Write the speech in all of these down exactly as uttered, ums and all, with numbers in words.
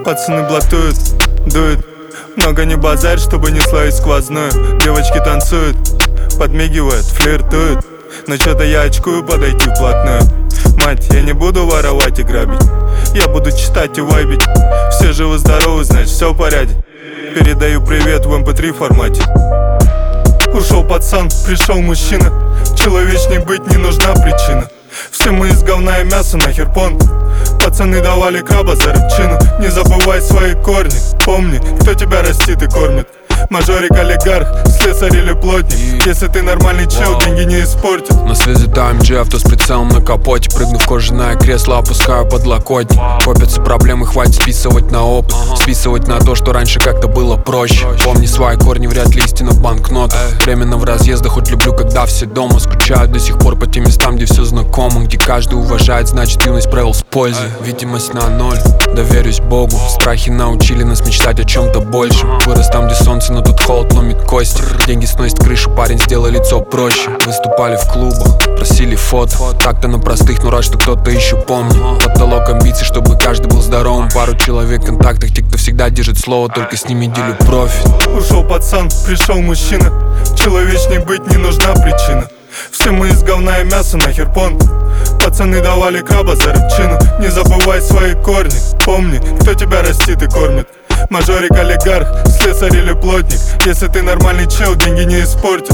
Пацаны блатуют, дуют. Много не базарь, чтобы не словить сквозную. Девочки танцуют, подмигивают, флиртуют. Но чё-то я очкую подойти вплотную. Мать, я не буду воровать и грабить, я буду читать и вайбить. Все живы-здоровы, значит все в порядке. Передаю привет в эм пэ три формате. Ушел пацан, пришел мужчина. Человечней быть не нужна причина. Все мы из говна и мяса, нахер понт. Пацаны давали краба за рыбчину. Не забывай свои корни, помни, кто тебя растит и кормит. Мажорик, олигарх, слесарь или плотник. Если ты нормальный чел, деньги не испортят. На связи ди эм джи, авто с прицелом на капоте. Прыгну в кожаное кресло, опускаю подлокотник. Копятся проблемы, хватит списывать на опыт. Списывать на то, что раньше как-то было проще. Помни свои корни, вряд ли истина в банкнотах. Временно в разъездах, хоть люблю, когда все дома. Скучают до сих пор по тем местам, где все знакомо. Где каждый уважает, значит юность провел с пользой. Видимость на ноль, доверюсь Богу. Страхи научили нас мечтать о чем-то большем. Вырос там, где солнце, но тут холод ломит кости. Деньги сносит крышу, парень, сделай лицо проще. Выступали в клубах, просили фото. Так-то на простых, но рад, что кто-то еще помнит. Потолок амбиций, чтобы каждый был здоровым. Пару человек в контактах, те, кто всегда держит слово, только с ними делю профит. Ушел пацан, пришел мужчина. Человечней быть не нужна причина. Все мы из говна и мяса, нахер понт. Пацаны давали краба за рыбчину. Не забывай свои корни, помни, кто тебя растит и кормит. Мажорик, олигарх, слесарь или плотник. Если ты нормальный чел, деньги не испортят.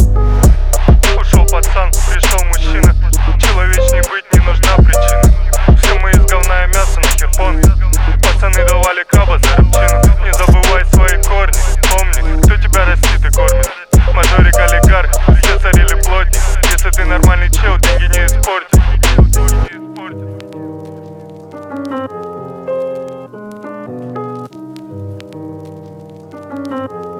Ушел пацан, пришел мужчина. Человечней быть не нужна причина. Все мы из говна и мяса, нахер понт. Пацаны давали краба за рыбчину. Не забывай свои корни, помни, кто тебя растит и кормит. Мажорик, олигарх, слесарь или плотник. Если ты нормальный чел, деньги не испортят. Thank you.